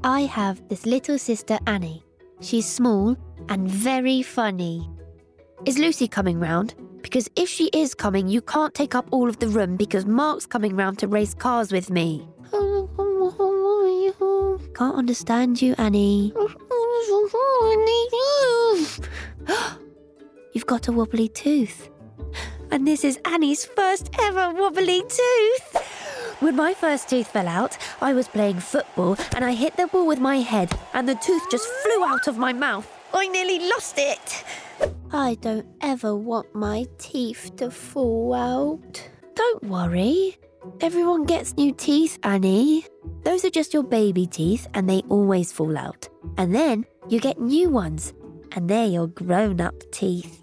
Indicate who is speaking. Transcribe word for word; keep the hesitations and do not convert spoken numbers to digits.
Speaker 1: I have this little sister Annie. She's small and very funny. Is Lucy coming round? Because if she is coming, you can't take up all of the room because Mark's coming round to race cars with me. Can't understand you, Annie. You've got a wobbly tooth. And this is Annie's first ever wobbly tooth. When my first tooth fell out, I was playing football and I hit the ball with my head and the tooth just flew out of my mouth. I nearly lost it. I don't ever want my teeth to fall out. Don't worry. Everyone gets new teeth, Annie. Those are just your baby teeth and they always fall out. And then you get new ones and they're your grown-up teeth.